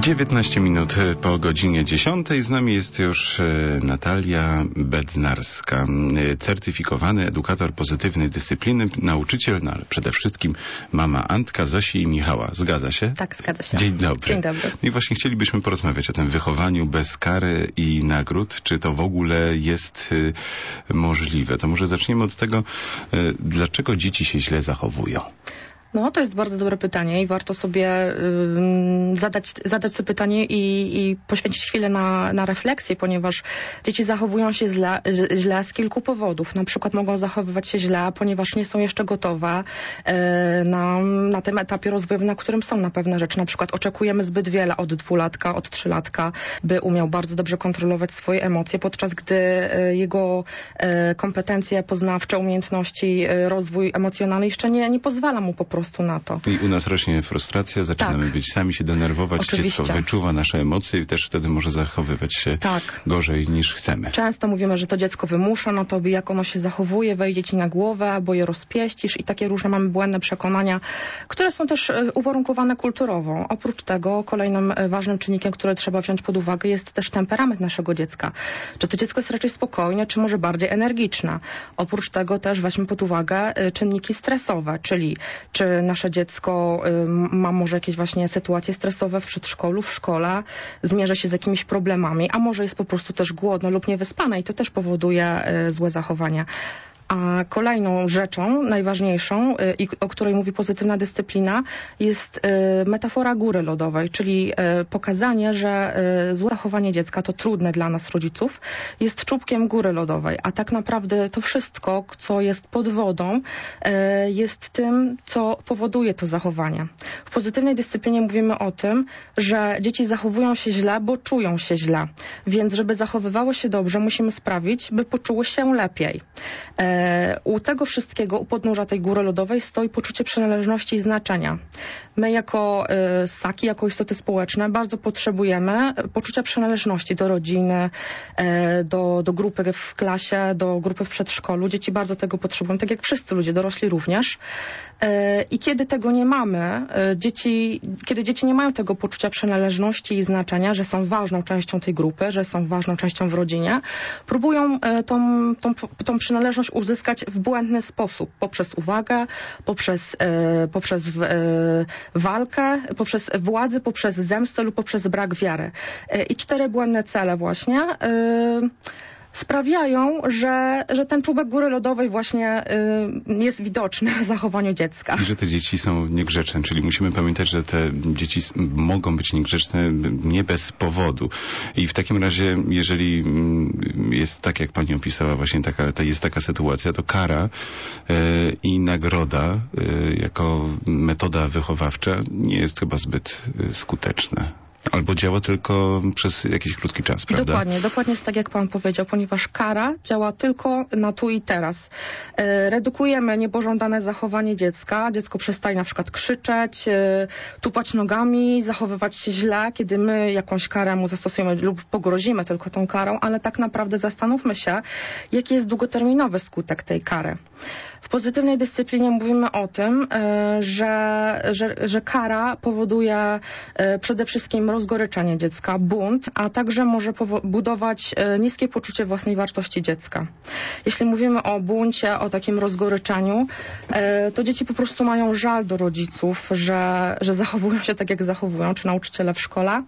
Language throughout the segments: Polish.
19 minut po godzinie 10. Z nami jest już Natalia Bednarska, certyfikowany edukator pozytywnej dyscypliny, nauczyciel, no ale przede wszystkim mama Antka, Zosi i Michała. Zgadza się? Tak, zgadza się. Dzień dobry. Dzień dobry. I właśnie chcielibyśmy porozmawiać o tym wychowaniu bez kary i nagród. Czy to w ogóle jest możliwe? To może zaczniemy od tego, dlaczego dzieci się źle zachowują? No, to jest bardzo dobre pytanie i warto sobie zadać to pytanie i poświęcić chwilę na refleksję, ponieważ dzieci zachowują się źle z kilku powodów. Na przykład mogą zachowywać się źle, ponieważ nie są jeszcze gotowe na tym etapie rozwojowym, na którym są na pewne rzeczy. Na przykład oczekujemy zbyt wiele od 2-latka, od 3-latka, by umiał bardzo dobrze kontrolować swoje emocje, podczas gdy jego kompetencje poznawcze, umiejętności, rozwój emocjonalny jeszcze nie pozwala mu po prostu na to. I u nas rośnie frustracja, zaczynamy być sami się denerwować, Oczywiście. dziecko wyczuwa nasze emocje i też wtedy może zachowywać się gorzej niż chcemy. Często mówimy, że to dziecko wymusza na tobie, jak ono się zachowuje, wejdzie ci na głowę, albo je rozpieścisz i takie różne mamy błędne przekonania, które są też uwarunkowane kulturowo. Oprócz tego kolejnym ważnym czynnikiem, który trzeba wziąć pod uwagę, jest też temperament naszego dziecka. Czy to dziecko jest raczej spokojne, czy może bardziej energiczne. Oprócz tego też weźmy pod uwagę czynniki stresowe, czyli czy nasze dziecko ma może jakieś właśnie sytuacje stresowe w przedszkolu, w szkole, zmierza się z jakimiś problemami, a może jest po prostu też głodne lub niewyspane i to też powoduje złe zachowania. A kolejną rzeczą, najważniejszą, o której mówi pozytywna dyscyplina, jest metafora góry lodowej, czyli pokazanie, że złe zachowanie dziecka, to trudne dla nas rodziców, jest czubkiem góry lodowej, a tak naprawdę to wszystko, co jest pod wodą, jest tym, co powoduje to zachowanie. W pozytywnej dyscyplinie mówimy o tym, że dzieci zachowują się źle, bo czują się źle, więc żeby zachowywały się dobrze, musimy sprawić, by poczuły się lepiej. U tego wszystkiego, u podnóża tej góry lodowej stoi poczucie przynależności i znaczenia. My jako ssaki, jako istoty społeczne bardzo potrzebujemy poczucia przynależności do rodziny, do grupy w klasie, do grupy w przedszkolu. Dzieci bardzo tego potrzebują, tak jak wszyscy ludzie, dorośli również. I kiedy tego nie mamy, kiedy dzieci nie mają tego poczucia przynależności i znaczenia, że są ważną częścią tej grupy, że są ważną częścią w rodzinie, próbują tą przynależność uzyskać w błędny sposób, poprzez uwagę, poprzez walkę, poprzez władzę, poprzez zemstę lub poprzez brak wiary. I 4 błędne cele właśnie sprawiają, że ten czubek góry lodowej właśnie jest widoczny w zachowaniu dziecka. I że te dzieci są niegrzeczne, czyli musimy pamiętać, że te dzieci mogą być niegrzeczne nie bez powodu. I w takim razie, jeżeli jest tak, jak pani opisała, właśnie jest taka sytuacja, to kara i nagroda jako metoda wychowawcza nie jest chyba zbyt skuteczna. Albo działa tylko przez jakiś krótki czas, prawda? Dokładnie jest tak, jak pan powiedział, ponieważ kara działa tylko na tu i teraz. Redukujemy niepożądane zachowanie dziecka. Dziecko przestaje na przykład krzyczeć, tupać nogami, zachowywać się źle, kiedy my jakąś karę mu zastosujemy lub pogrozimy tylko tą karą, ale tak naprawdę zastanówmy się, jaki jest długoterminowy skutek tej kary. W pozytywnej dyscyplinie mówimy o tym, że kara powoduje przede wszystkim rozgoryczenie dziecka, bunt, a także może budować niskie poczucie własnej wartości dziecka. Jeśli mówimy o buncie, o takim rozgoryczeniu, to dzieci po prostu mają żal do rodziców, że zachowują się tak, jak zachowują, czy nauczyciele w szkole.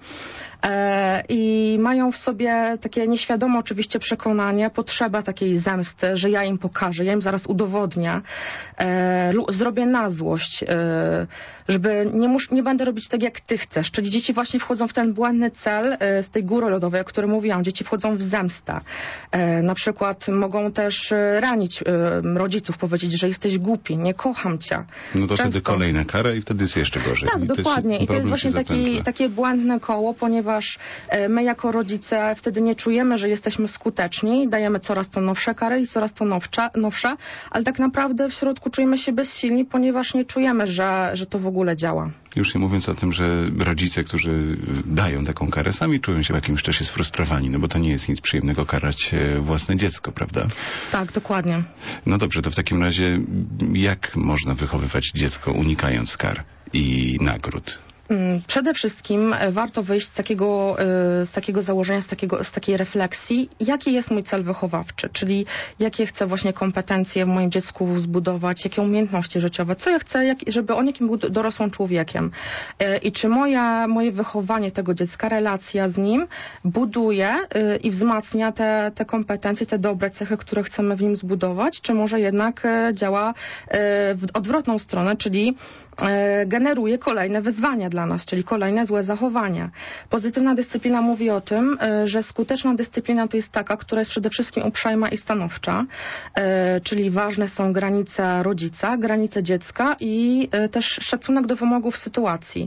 I mają w sobie takie nieświadome oczywiście przekonanie, potrzeba takiej zemsty, że ja im pokażę, ja im zaraz udowodnię, zrobię na złość, żeby nie będę robić tak, jak ty chcesz. Czyli dzieci właśnie wchodzą w ten błędny cel z tej góry lodowej, o której mówiłam. Dzieci wchodzą w zemstę. Na przykład mogą też ranić rodziców, powiedzieć, że jesteś głupi, nie kocham cię. No to wtedy kolejna kara i wtedy jest jeszcze gorzej. Tak, dokładnie. I to jest właśnie takie błędne koło, ponieważ my jako rodzice wtedy nie czujemy, że jesteśmy skuteczni, dajemy coraz to nowsze kary i coraz to nowsze, ale tak naprawdę w środku czujemy się bezsilni, ponieważ nie czujemy, że to w ogóle działa. Już nie mówiąc o tym, że rodzice, którzy dają taką karę, sami czują się w jakimś czasie sfrustrowani, no bo to nie jest nic przyjemnego karać własne dziecko, prawda? Tak, dokładnie. No dobrze, to w takim razie jak można wychowywać dziecko unikając kar i nagród? Przede wszystkim warto wyjść z takiego założenia, z takiej refleksji, jaki jest mój cel wychowawczy, czyli jakie chcę właśnie kompetencje w moim dziecku zbudować, jakie umiejętności życiowe, co ja chcę, żeby on jakim był dorosłym człowiekiem. I czy moje wychowanie tego dziecka, relacja z nim buduje i wzmacnia te kompetencje, te dobre cechy, które chcemy w nim zbudować, czy może jednak działa w odwrotną stronę, czyli generuje kolejne wyzwania dla nas, czyli kolejne złe zachowania. Pozytywna dyscyplina mówi o tym, że skuteczna dyscyplina to jest taka, która jest przede wszystkim uprzejma i stanowcza, czyli ważne są granice rodzica, granice dziecka i też szacunek do wymogów sytuacji.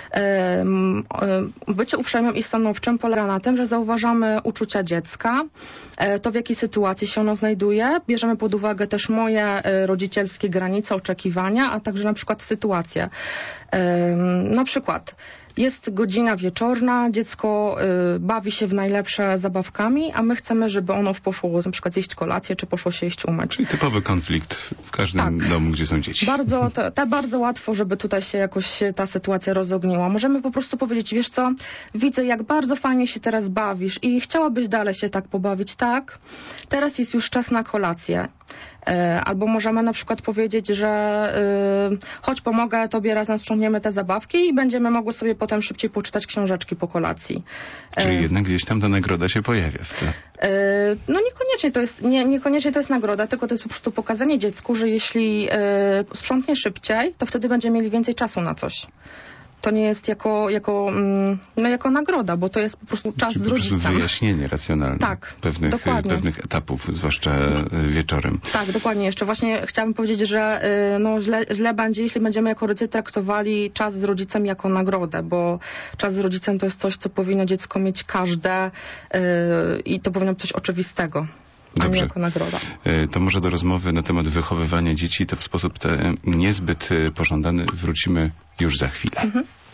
Bycie uprzejmym i stanowczym polega na tym, że zauważamy uczucia dziecka, to w jakiej sytuacji się ono znajduje, bierzemy pod uwagę też moje rodzicielskie granice, oczekiwania, a także na przykład sytuacje. Na przykład jest godzina wieczorna, dziecko bawi się w najlepsze zabawkami, a my chcemy, żeby ono już poszło na przykład zjeść kolację, czy poszło się jeść umyć. Czyli typowy konflikt w każdym domu, gdzie są dzieci. Bardzo łatwo, żeby tutaj się jakoś ta sytuacja rozogniła. Możemy po prostu powiedzieć, wiesz co, widzę, jak bardzo fajnie się teraz bawisz i chciałabyś dalej się tak pobawić, tak? Teraz jest już czas na kolację. Albo możemy na przykład powiedzieć, że chodź, pomogę tobie, razem sprzątniemy te zabawki i będziemy mogły sobie potem szybciej poczytać książeczki po kolacji. Czyli jednak gdzieś tam ta nagroda się pojawia w tle. No niekoniecznie to jest nagroda, tylko to jest po prostu pokazanie dziecku, że jeśli sprzątnie szybciej, to wtedy będziemy mieli więcej czasu na coś. To nie jest jako nagroda, bo to jest po prostu czas z rodzicem. Po prostu wyjaśnienie racjonalne pewnych etapów, zwłaszcza wieczorem. Tak, dokładnie. Jeszcze właśnie chciałabym powiedzieć, że źle będzie, jeśli będziemy jako rodzice traktowali czas z rodzicem jako nagrodę, bo czas z rodzicem to jest coś, co powinno dziecko mieć każde i to powinno być coś oczywistego. Dobrze. A nie jako nagroda. To może do rozmowy na temat wychowywania dzieci, to w sposób niezbyt pożądany wrócimy już za chwilę.